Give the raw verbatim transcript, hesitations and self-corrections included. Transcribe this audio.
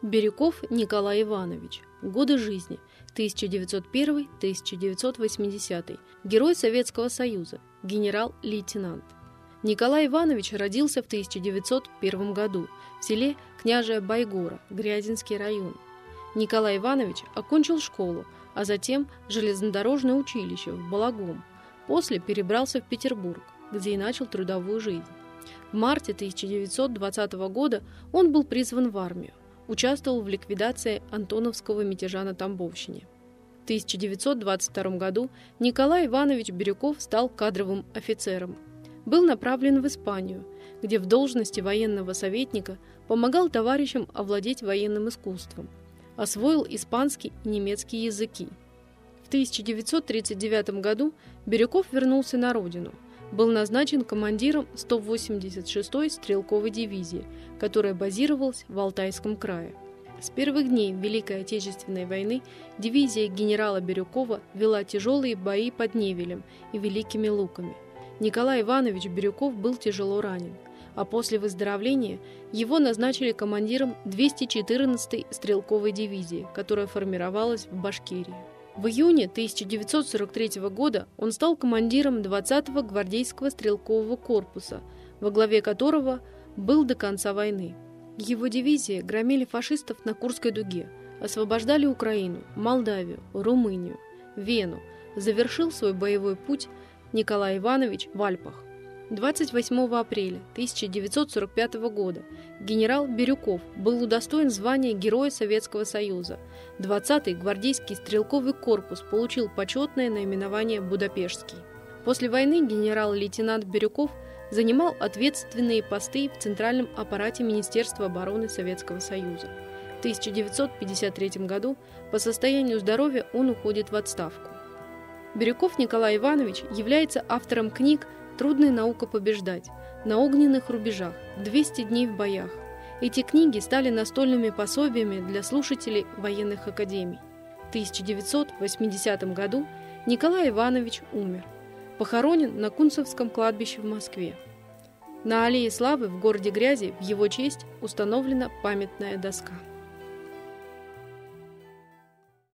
Бирюков Николай Иванович. Годы жизни тысяча девятьсот первый — тысяча девятьсот восьмидесятый. Герой Советского Союза, генерал-лейтенант. Николай Иванович родился в тысяча девятьсот первом году в селе Княжая Байгора, Грязинский район. Николай Иванович окончил школу, а затем железнодорожное училище в Балагом. После перебрался в Петербург, где и начал трудовую жизнь. В марте тысяча девятьсот двадцатого года он был призван в армию. Участвовал в ликвидации Антоновского мятежа на Тамбовщине. В тысяча девятьсот двадцать втором году Николай Иванович Бирюков стал кадровым офицером. Был направлен в Испанию, где в должности военного советника помогал товарищам овладеть военным искусством. Освоил испанский и немецкий языки. В тысяча девятьсот тридцать девятом году Бирюков вернулся на родину. Был назначен командиром сто восемьдесят шестой стрелковой дивизии, которая базировалась в Алтайском крае. С первых дней Великой Отечественной войны дивизия генерала Бирюкова вела тяжелые бои под Невелем и Великими Луками. Николай Иванович Бирюков был тяжело ранен, а после выздоровления его назначили командиром двести четырнадцатой стрелковой дивизии, которая формировалась в Башкирии. В июне тысяча девятьсот сорок третьего года он стал командиром двадцатого гвардейского стрелкового корпуса, во главе которого был до конца войны. Его дивизии громили фашистов на Курской дуге, освобождали Украину, Молдавию, Румынию, Вену. Завершил свой боевой путь Николай Иванович в Альпах. двадцать восьмого апреля тысяча девятьсот сорок пятого года генерал Бирюков был удостоен звания Героя Советского Союза. двадцатый гвардейский стрелковый корпус получил почетное наименование «Будапештский». После войны генерал-лейтенант Бирюков занимал ответственные посты в центральном аппарате Министерства обороны Советского Союза. В тысяча девятьсот пятьдесят третьем году по состоянию здоровья он уходит в отставку. Бирюков Николай Иванович является автором книг «Трудная наука побеждать», «На огненных рубежах», «двести дней в боях». Эти книги стали настольными пособиями для слушателей военных академий. В тысяча девятьсот восьмидесятом году Николай Иванович умер. Похоронен на Кунцевском кладбище в Москве. На Аллее Славы в городе Грязи в его честь установлена памятная доска.